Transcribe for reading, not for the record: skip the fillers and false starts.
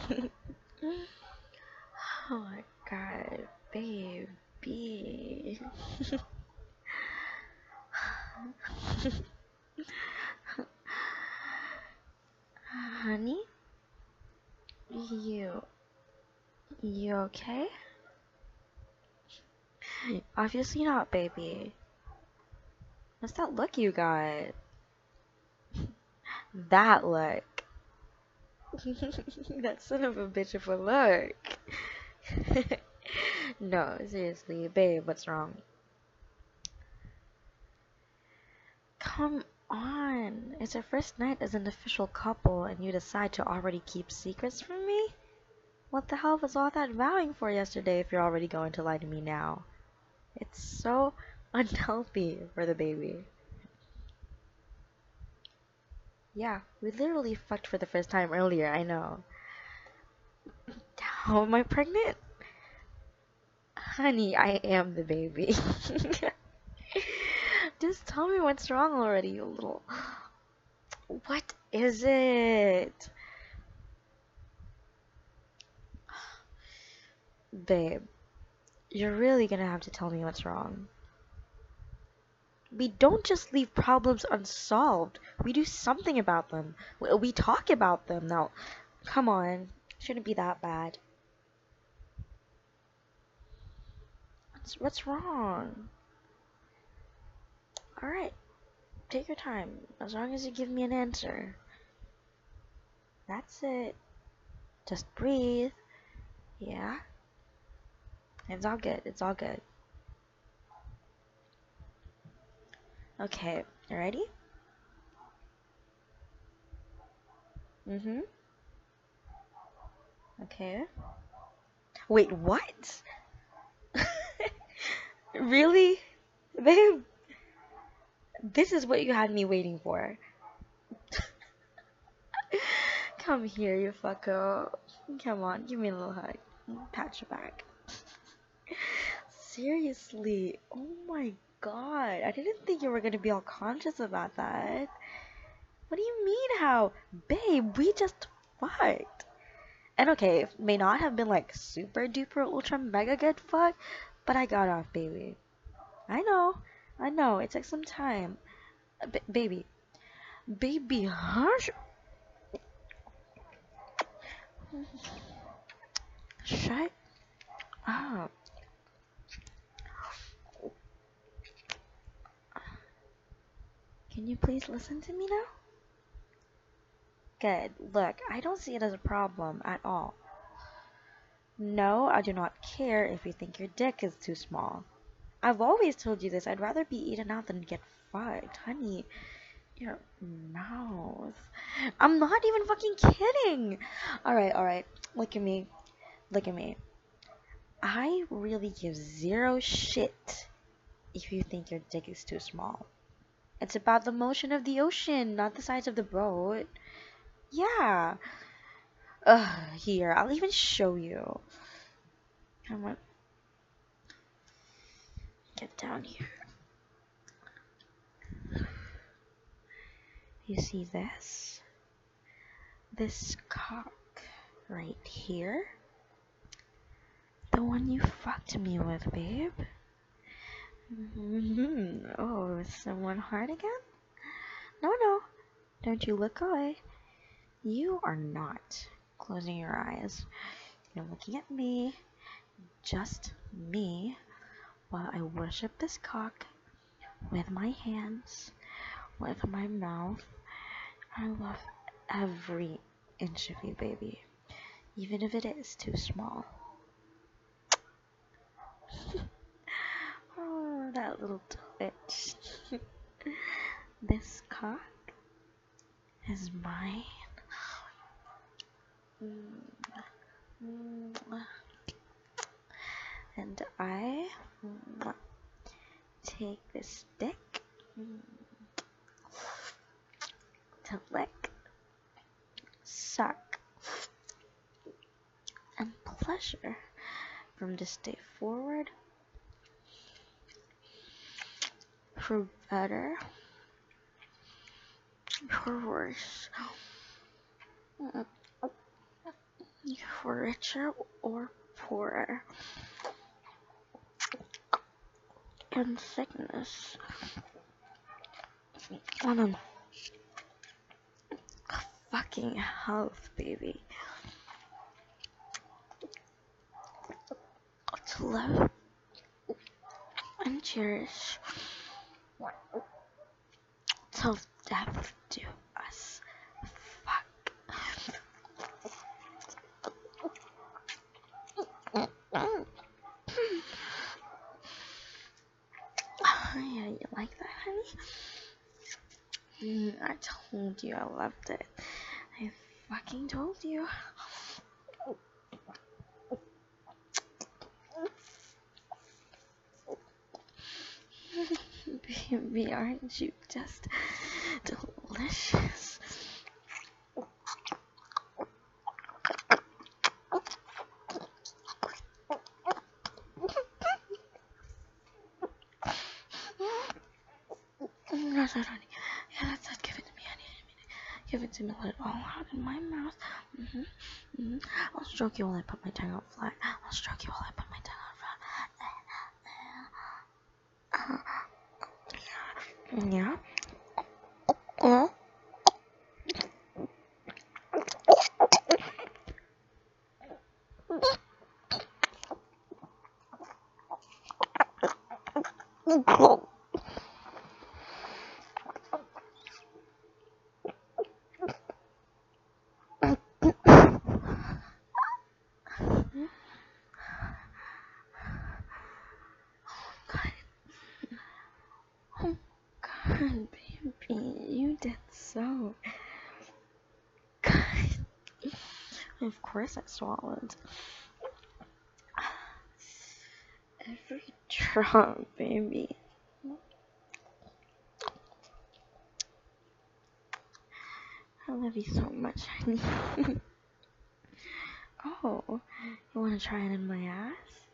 Oh my god, baby. Honey, you you okay? Obviously not, baby. What's that look you got? That look. That son of a bitch of a look. No, seriously, babe, what's wrong? Come on. It's our first night as an official couple, and you decide to already keep secrets from me? What the hell was all that vowing for yesterday if you're already going to lie to me now? It's so unhealthy for the baby. Yeah, we literally fucked for the first time earlier, I know. How am I pregnant? Honey, I am the baby. Just tell me what's wrong already, you little. What is it? Babe, you're really gonna have to tell me what's wrong. We don't just leave problems unsolved. We do something about them. We talk about them. Now, come on. Shouldn't be that bad. What's wrong? Alright, take your time. As long as you give me an answer. That's it. Just breathe. Yeah? It's all good. It's all good. Okay, you ready? Mm-hmm. Okay. Wait, what? Really? Babe, this is what you had me waiting for. Come here, you fucko. Come on, give me a little hug. Pat your back. Seriously, oh my god. I didn't think you were gonna be all conscious about that. What do you mean how? Babe, we just fucked. And okay, it may not have been like super duper ultra mega good fuck, but I got off, baby. I know, it took some time. Baby, baby, hush. Shut up. Can you please listen to me now? Good. Look, I don't see it as a problem at all. No, I do not care if you think your dick is too small. I've always told you this. I'd rather be eaten out than get fucked. Honey, your mouth. I'm not even fucking kidding. Alright. Look at me. Look at me. I really give zero shit if you think your dick is too small. It's about the motion of the ocean, not the size of the boat. Yeah. Ugh, here, I'll even show you. Come on. Get down here. You see this? This cock right here? The one you fucked me with, babe. Oh, someone hard again? No. Don't you look away. You are not closing your eyes. You're looking at me, just me, while I worship this cock with my hands, with my mouth. I love every inch of you, baby, even if it is too small. Oh, that little bitch. This cock is mine. And I take this dick to lick, suck, and pleasure from this day forward for better, for worse. richer or poorer, in sickness, and in fucking health, baby. To love and cherish till death do us. Fuck. Yeah, you like that, honey? I told you I loved it. I fucking told you. Baby, aren't you just delicious? That's it, honey. Yeah, that's it. Give it to me, honey. Give it to me. Let it all out in my mouth. I'll stroke you while I put my tongue out flat. I'll stroke you while I put my tongue out flat. Yeah. Yeah. Oh God, baby, you did so good. Of course I swallowed every drop, baby. I love you so much, honey. Oh, you want to try it in my ass?